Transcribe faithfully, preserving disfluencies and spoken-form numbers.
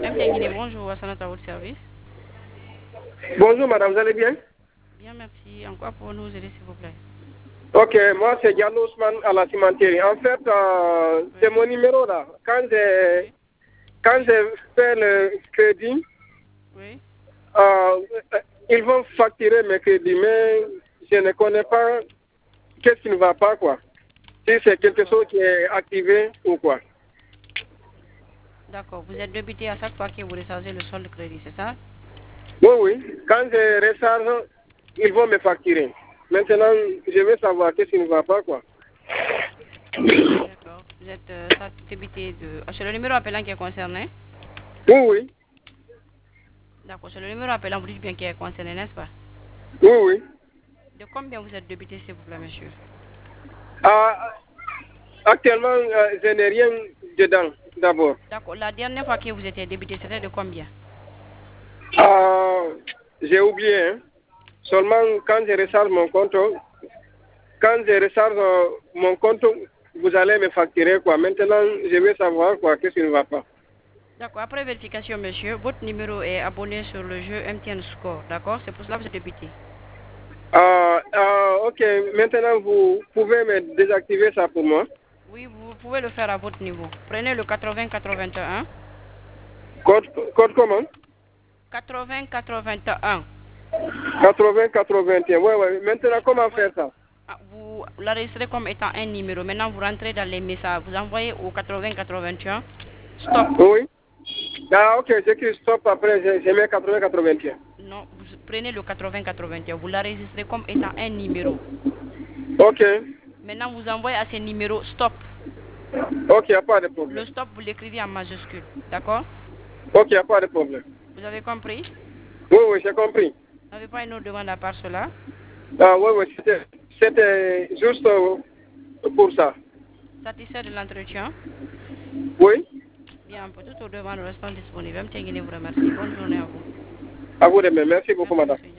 M. Tenguine, bonjour, à à votre service. Bonjour madame, vous allez bien? Bien, merci. En quoi pour nous aider, s'il vous plaît? Ok, moi c'est Diallo Ousmane à la cimenterie. En fait, euh, Oui. c'est mon numéro là. Quand j'ai Oui. quand j'ai fait le crédit, Oui. euh, ils vont facturer mes crédits, mais je ne connais pas qu'est-ce qui ne va pas quoi. Si c'est quelque chose qui est activé ou quoi. D'accord. Vous êtes débité à chaque fois que vous rechargez le solde de crédit, c'est ça? Oui, oui. Quand je recharge, ils vont me facturer. Maintenant, je veux savoir qu'est-ce qui ne va pas quoi. D'accord. Vous êtes euh, ça, débité de... Ah, c'est le numéro appelant qui est concerné? Oui, oui. D'accord. C'est le numéro appelant, vous dites bien qui est concerné, n'est-ce pas? Oui, oui. De combien vous êtes débité, s'il vous plaît, monsieur? Ah, actuellement, euh, je n'ai rien dedans, d'abord. D'accord. La dernière fois que vous étiez débité, c'était de combien? Ah, j'ai oublié. Hein. Seulement, quand je recharge mon compte, quand je recharge euh, mon compte, vous allez me facturer, quoi. Maintenant, je veux savoir, quoi, qu'est-ce qui ne va pas. D'accord. Après vérification, monsieur, votre numéro est abonné sur le jeu M T N Score. D'accord? C'est pour cela que vous êtes débité. Ah, ah, ok, maintenant, vous pouvez me désactiver ça pour moi. Oui, vous pouvez le faire à votre niveau. Prenez le quatre-vingts quatre-vingt-un. Code, code comment? quatre-vingts quatre-vingt-un. quatre-vingts quatre-vingt-un. Ouais, ouais. Maintenant, Oui, comment envoyez. faire ça? Ah, vous l'enregistrez comme étant un numéro. Maintenant, vous rentrez dans les messages. Vous envoyez au quatre-vingts quatre-vingt-un. Stop. Oui. Ah, ok, j'écris stop après, je, je mets quatre-vingts quatre-vingt-un. Non, vous prenez le quatre-vingts quatre-vingt-un. Vous l'enregistrez comme étant un numéro. Ok. Maintenant, vous envoyez à ce numéro stop. Ok, il n'y a pas de Le problème. stop, vous l'écrivez en majuscule. D'accord? Ok, il n'y a pas de problème. Vous avez compris? Oui, oui, j'ai compris. Vous n'avez pas une autre demande à part cela? Ah, oui, oui, c'était, c'était juste euh, pour ça. Satisfait de l'entretien? Oui, Bien, pour toutes vos demandes restant disponibles. M. Tenguine vous remercie. Bonne journée à vous. à vous de même. Merci beaucoup, Merci, madame. monsieur.